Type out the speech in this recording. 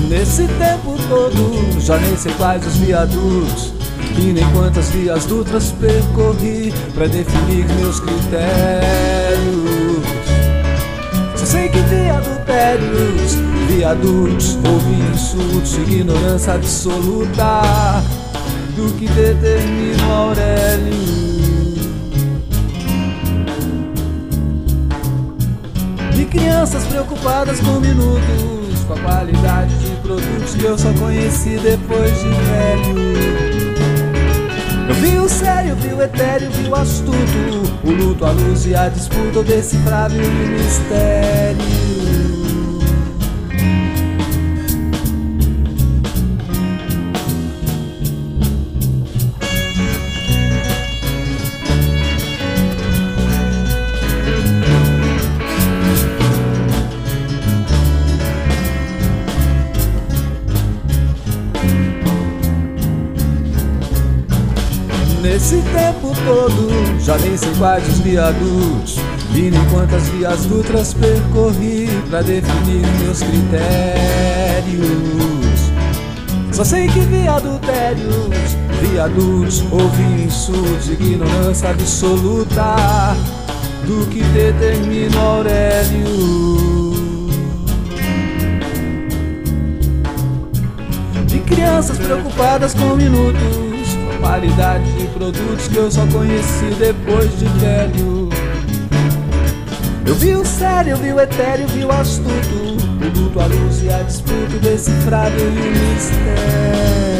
Nesse tempo todo, já nem sei quais os viadutos e nem quantas vias dutras percorri pra definir meus critérios. Só sei que vi adultérios, viadutos, ouvi insultos, ignorância absoluta do que determina o Aurélio. De crianças preocupadas com minutos, com a qualidade de produtos que eu só conheci depois de velho. Eu vi o sério, vi o etéreo, vi o astuto, o luto, a luz e a disputa, o decifrável e o mistério. Nesse tempo todo, já nem sei quais os viadutos e nem quantas vias dutras percorri pra definir meus critérios. Só sei que vi adultérios, viadutos, ouvi insultos, ignorância absoluta do que determina o Aurélio. De crianças preocupadas com minutos, qualidade de produtos que eu só conheci depois de velho. Eu vi o sério, vi o etéreo, vi o astuto, o luto, a luz e a disputa, o decifrável e o mistério.